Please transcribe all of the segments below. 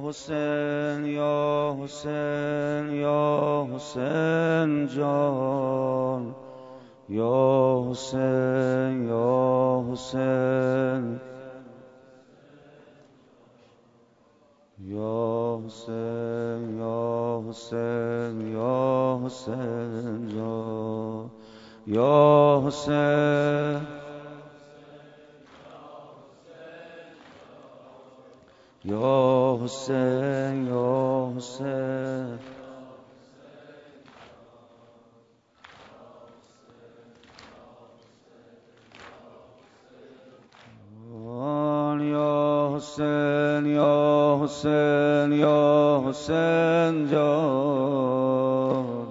حسین یا حسین یا حسین جان، یا حسین یا حسین یا حسین یا حسین یا حسین جان، یا حسین یا حسین یا حسین یا حسین یا حسین یا حسین جان،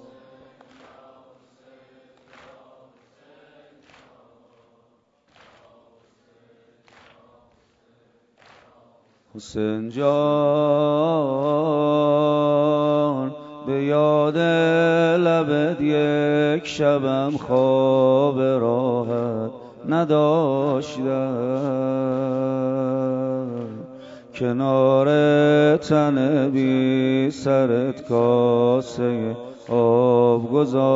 حسین جان به یاد لبت یک شبم خواب راحت نداشتم، کنار تن بی سرت کاسه آب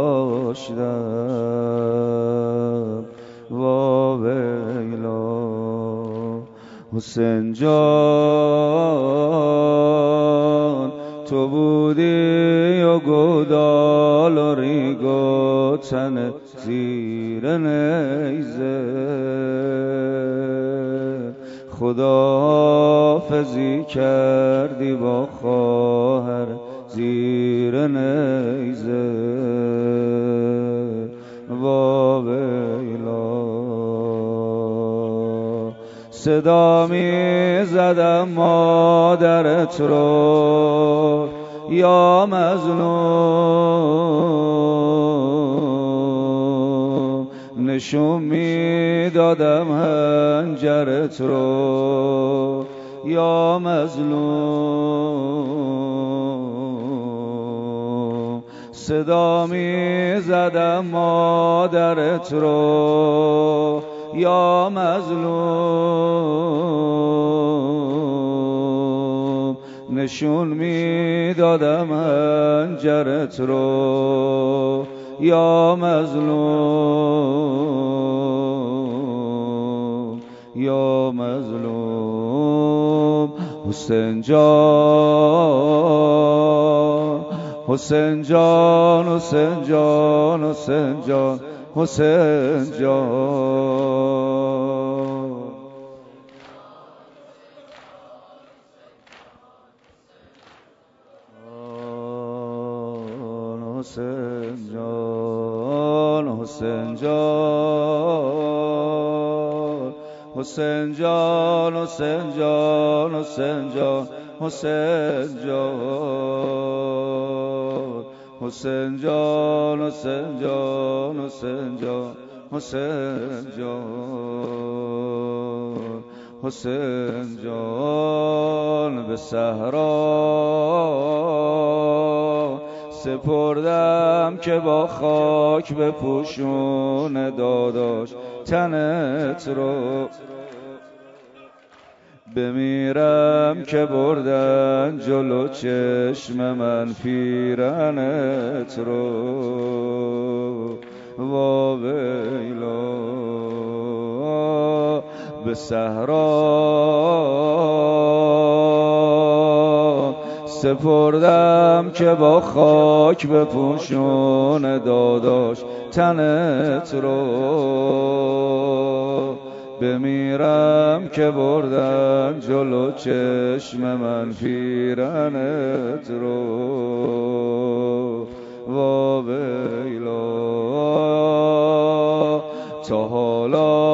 گذاشتم. وا ویلا حسین جان، تو بودی و گودال و ریگ و تن زیر نیزه، خداحافظی کردی با خواهر زیر نیزه. وا ویلا صدا می زدم مادرت رو یا مظلوم، نشون می دادم هنجرت رو یا مظلوم، صدا می زدم مادرت رو یا مظلوم، نشون می دادم هنجرت رو یا مظلوم یا مظلوم. حسین جان حسین جان حسین جان حسین جان حسین جان، حسین جان حسین جان حسین جان حسین جان حسین جان حسین جان حسین جان حسین جان حسین جان حسین جان حسین جان به صحرا سپردم که با خاک بپوشون داداش تنت رو، بمیرم که بردن جلو چشم من پیرنت رو. وا ویلا به صحرا سپردم که با خاک بپوشون داداش تنت رو، بمیرم که بردن جلو چشم من پیرنت رو. وا ویلا تا حالا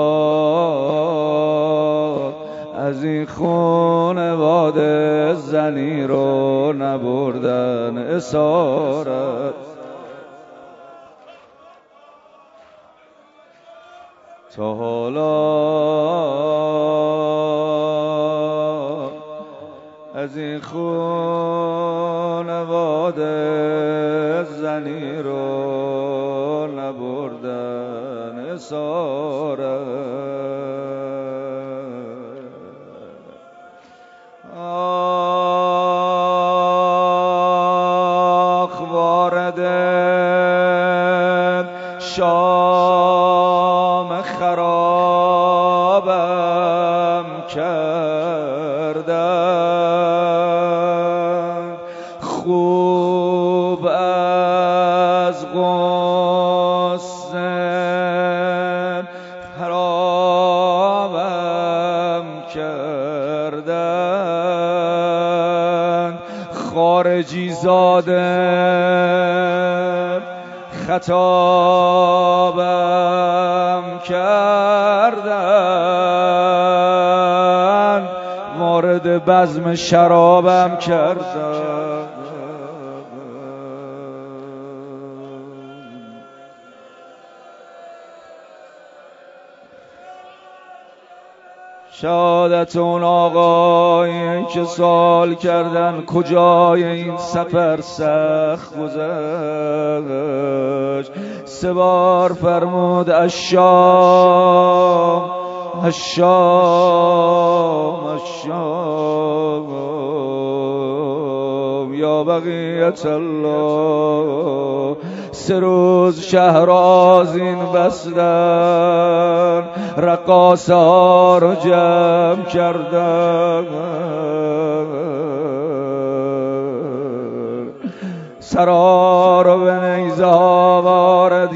از این خانواده زنی رو نبردن اسارت، تا حالا از این خانواده زنی رو نبردن اسارت. شام خرابم کردند، خوب از غصه خرابم کردند، خارجی زاده خطابم کردند، وارد بزم شرابم کردند. شهادت اون آقایی که سوال کردن کجای این سفر سخت گذشت، 3 بار فرمود الشام الشام الشام یا بقیت الله. 3 روز شهر آذین بستن، رقاصه ها رو جمع کردن، سرا رو به نیزه ها وارد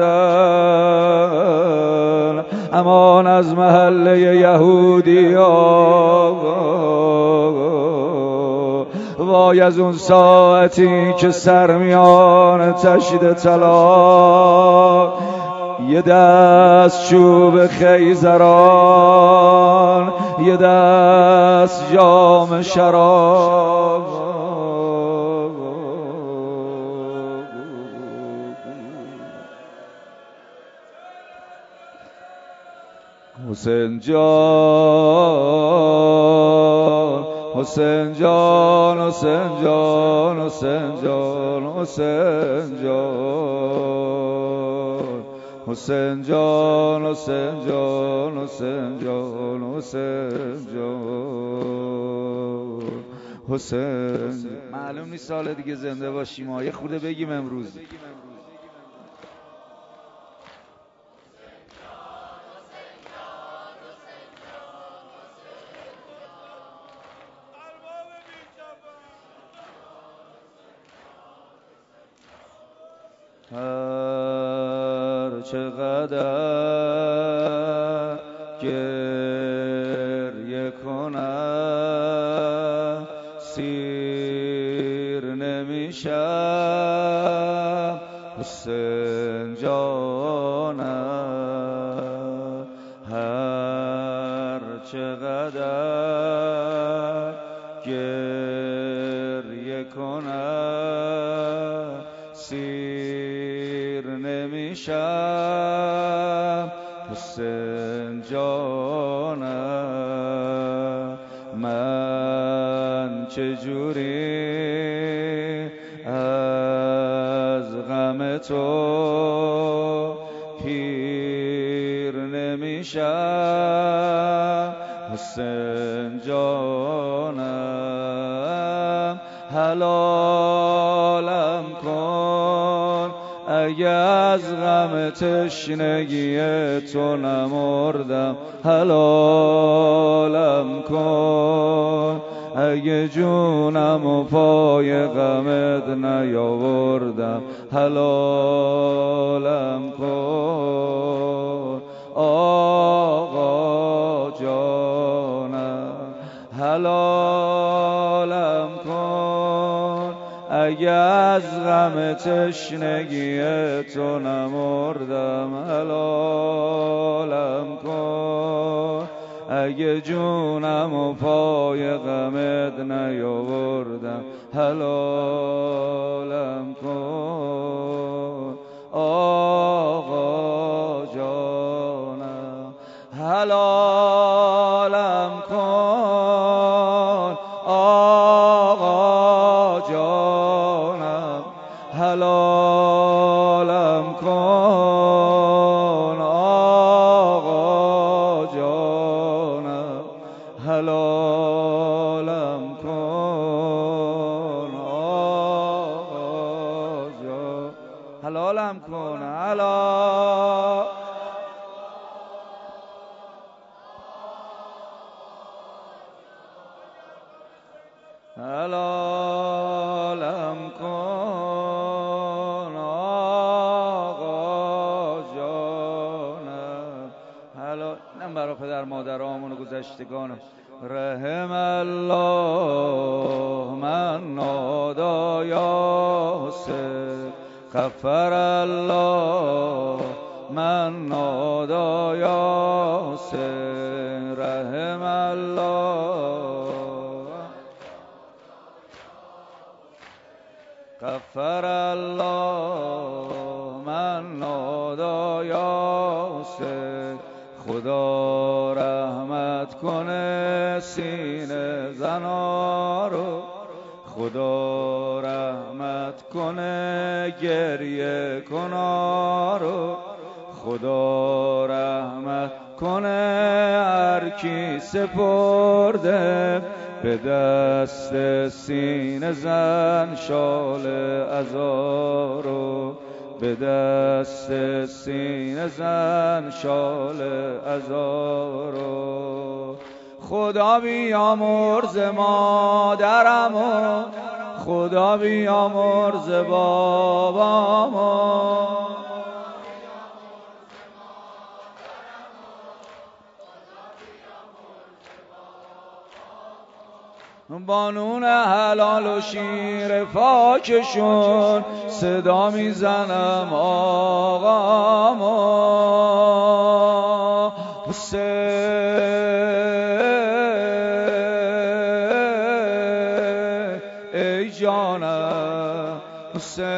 کردن، امان از محله یهودی ها. وای از اون ساعتی که سر میان تشییع طلا، یه دست چوب خیزران، یه دست جام شراب. حسین جان حسین جان حسین جان حسین جان حسین جان حسین جان حسین جان حسین جان حسین جان حسین. معلوم نیست سال دیگه زنده باشیم، یه خورده بگیم امروز. هر چقدر گریه کنم سیر نمیشم، حسین جانم. هر چقدر گریه کنم سیر نمیشم، حسین جانم. من چجوری از غم تو پیر نمیشم، حسین جانم. حلالم کن اگه از غم تشنگی تو نمردم، حلالم کن اگه جونم و پای غمت نیاوردم، حلالم کن آقا جانم. حلالم کن اگه از غم تشنگی تو نمردم، حلالم کن اگه جونم و پای غمت نیاوردم، حلالم کن آقا جانم. حلالم کن آقا جانم، حلالم کن آقا جانم، حلالم کن آقا جانم، حلالم کن حلال حلالم کن آقا جانم. اینم برای پدر مادرامون و گذشتگانم. رحم الله من نادایاسه، غفر الله من نادایاسه، رحم الله غفر الله من نادایاسه. خدا رحمت کنه سینه زنا رو، خدا رحمت کنه گریه کنا رو، خدا رحمت کنه هر کی سپرده به دست سینه زن شال عزا رو، به دست سینه زن شال عزا رو. خدا بیامرز مادرمو، خدا بیامرز بابامو، بانون حلال و شیر پاکشون صدا میزنم آقامو. حسین ای جانم، حسین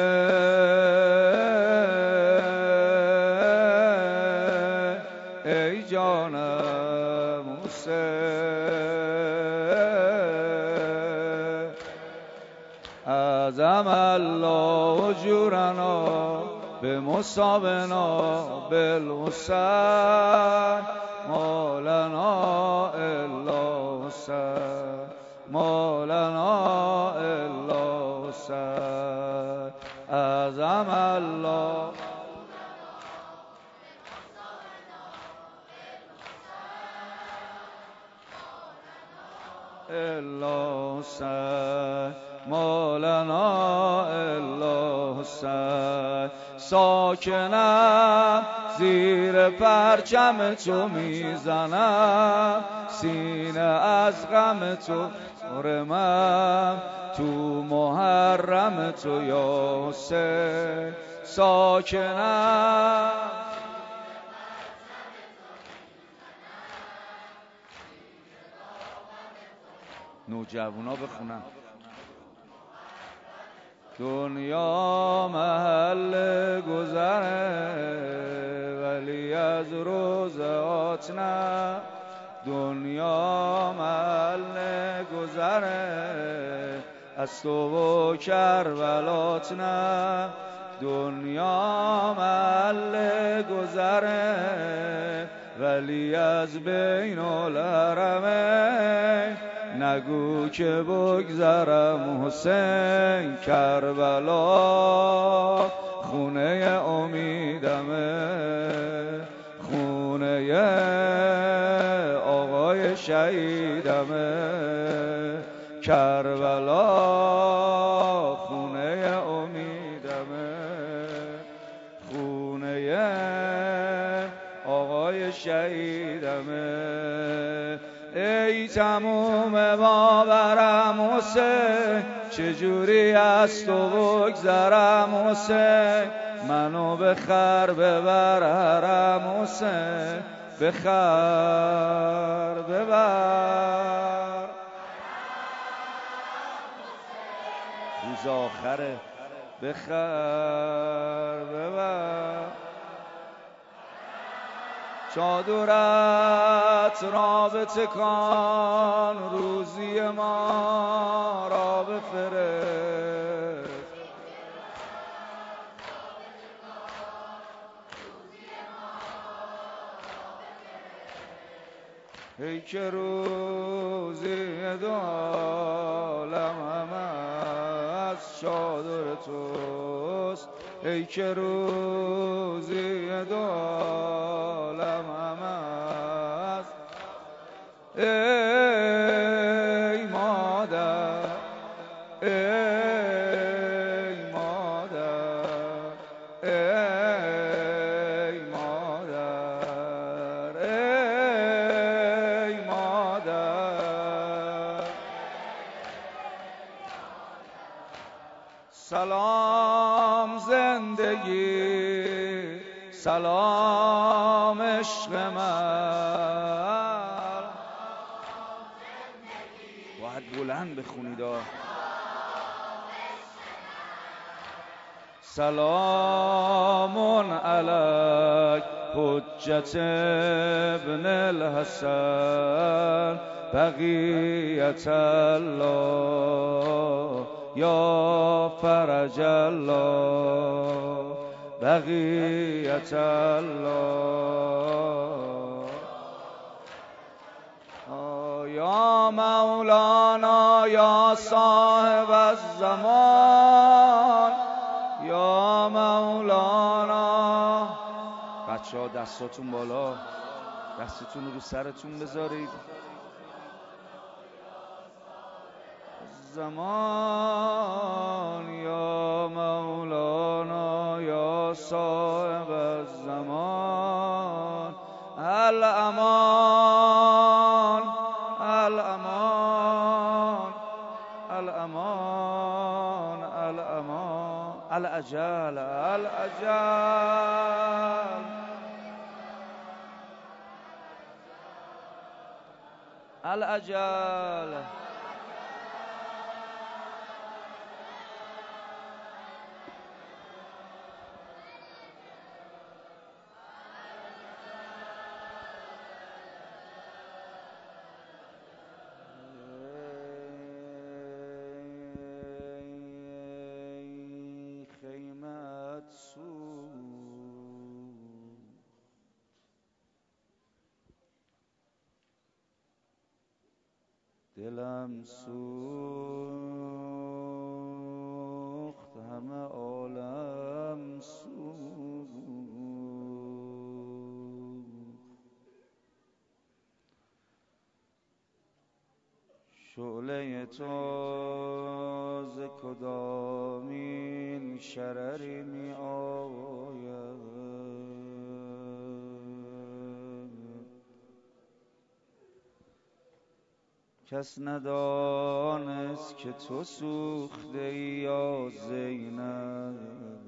ای جانم، حسین اعظم الله اجورنا بمصابنا بالحسین، مولانا الا حسین، مولانا الا حسین. اعظم الله الا حسین، مولانا الا حسین. ساکنم زیر پرچم تو میزنم، سینه از غم تو رمم، تو محرم تو یا حسین. ساکنم نوجوانا بخونم. دنیا محل گذره ولی از روزات نه، دنیا محل گذره از تو و کربلات نه، دنیا محل گذره ولی از بین الحرمین نگو که بگذرم حسین. کربلا خونه امیدمه، خونه آقای شهیدمه. کربلا خونه امیدمه، خونه آقای شهیدمه. ای تموم باورم حسین، چجوری از تو بگذرم حسین. منو بخر ببر حرم حسین، بخر ببر. روز آخره بخر ببر. چادرت را بتکان روزی ما را بفرست، ای که روزی دو عالم همه از چادر توست، ای که روزی دو عالم همه از ای مادر سلام زندگی، سلام عشق من. باید بلند بخونید. سلام علیک حجت ابن الحسن بقیت الله یا فرج الله بقیت الله. یا مولانا یا صاحب الزمان یا مولانا. بچه ها دستاتون بالا، دستتون رو سرتون بذارید. زمان یا مولانا یا صاحب الزمان. الامان الامان الامان الامان. الاجل الاجل الاجل. دلم سوخت همه عالم سوخت. شعله تو ز کدامین شرری می آید؟ کس ندانست که تو سوخته ای یا زینب.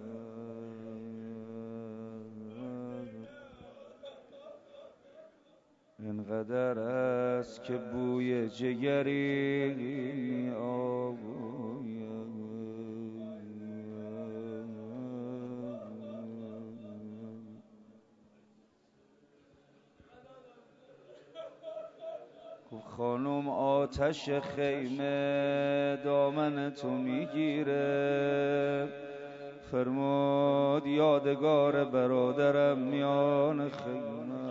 اینقدر است که بوی جگری می آید. خانم آتش خیمه دامن تو میگیره، فرمود یادگار برادرم میان خیمه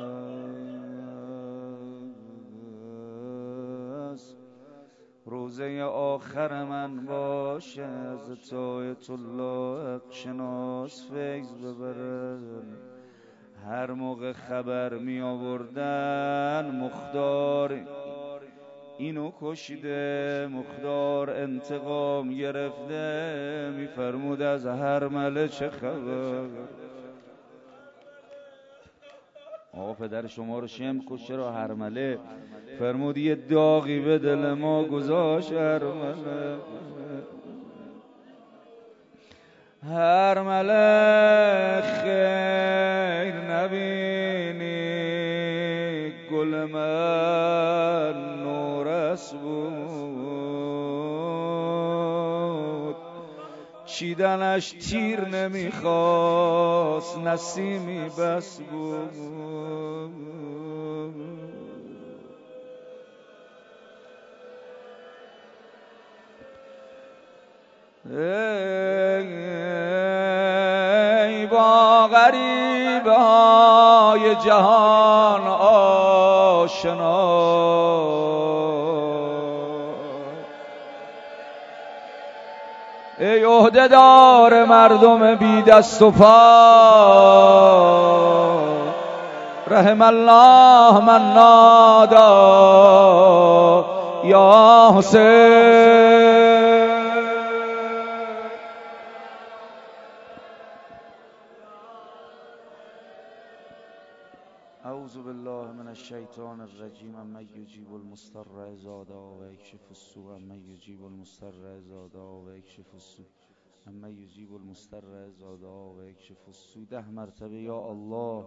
است. روزه آخر من باشه، از طاعت الله شناس فیض ببرن. هر موقع خبر می آوردن مختار اینو کشیده، مختار انتقام گرفته، میفرمود از هرمله چه خبر؟ آقا پدر شما رو شم کشه را هرمله، فرمود یه داغی به دل ما گذاشت هرمله. هرمله خیر نبینی، گل من نورس بود، چیدنش تیر نمیخواست، نسیمی بس بود. ای با غریبه های جهان آشنا، ای عهده‌دار مردم بی دست و پا، رحم الله من نادا یا حسین. اعوذ بالله من الشیطان الرجیم. من یجیب المضطر اذا دعا و یکشف السوء. من یجیب المضطر اذا دعا و یکشف السوء. اما یجیب المضطر اذا دعا و یکشف السوء. 10 مرتبه یا الله.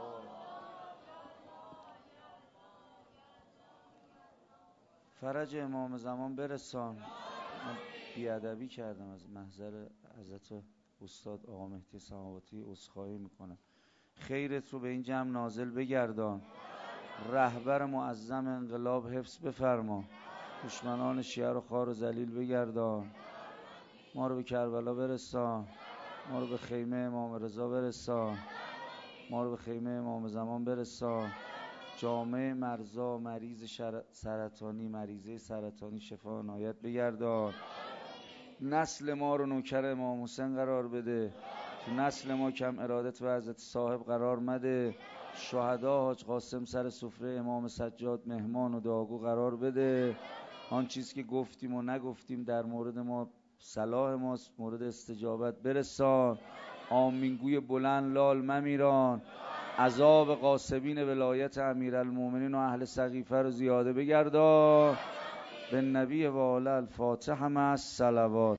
فرج امام زمان برسان. من بیادبی کردم، از محضر حضرت استاد آقا مهدی سماواتی عذرخواهی میکنم. خیرت رو به این جمع نازل بگردان. رهبر معظم انقلاب حفظ بفرما. دشمنان شیعه رو خوار و ذلیل بگردان. ما رو به کربلا برسان. ما رو به خیمه امام رضا برسان. ما رو به خیمه امام زمان برسان. جامعه مرزا مریض سرطانی، مریضه سرطانی شفا عنایت بگردان. نسل ما رو نوکر امام حسین قرار بده. تو نسل ما کم ارادت و حضرت صاحب قرار مده. شهدا حاج قاسم سر سفره امام سجاد مهمان و دعاگو قرار بده. آن چیز که گفتیم و نگفتیم در مورد ما صلاح ماست، مورد استجابت برسان. آمینگوی بلند لال ممیران. عذاب قاسبین ولایت امیرالمومنین و اهل سقیفه رو زیاده بگردان. به نبی و آل الفاتحه مع الصلوات.